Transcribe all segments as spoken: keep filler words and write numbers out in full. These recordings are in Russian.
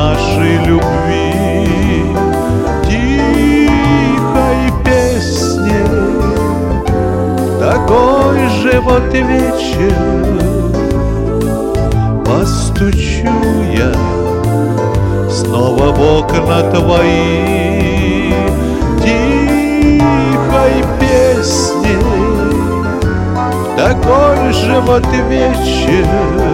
нашей любви тихой песней. Такой же вот вечер постучу я снова в окна твои тихой песней. Такой же вот вечер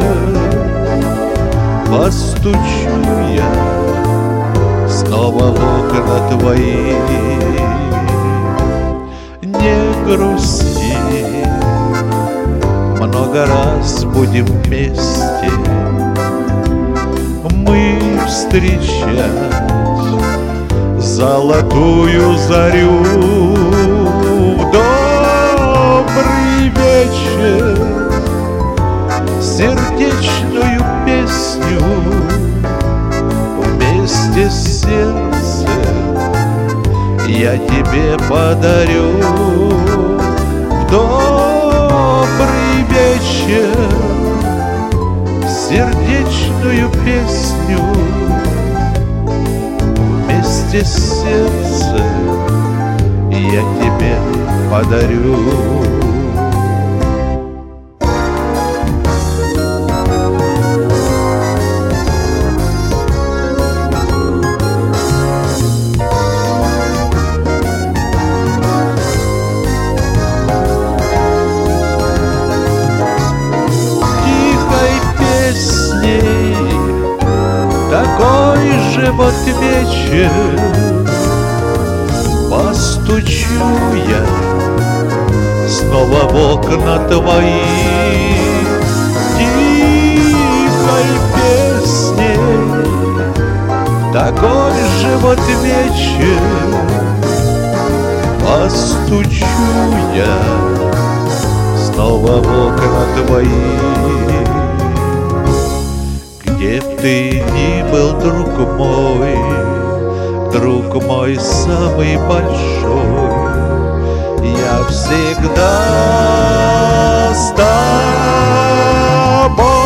постучу я снова в окна твои. Не грусти, много раз будем вместе мы встречать золотую зарю. Добрый вечер, сердечную песню вместе с сердцем я тебе подарю. Добрый вечер, сердечную песню вместе с сердцем я тебе подарю. Такой же вот вечер постучу я снова в окна твои тихой песней. Такой же вот вечер постучу я снова в окна твои. Где б ты ни был, друг мой, друг мой самый большой, я всегда с тобой.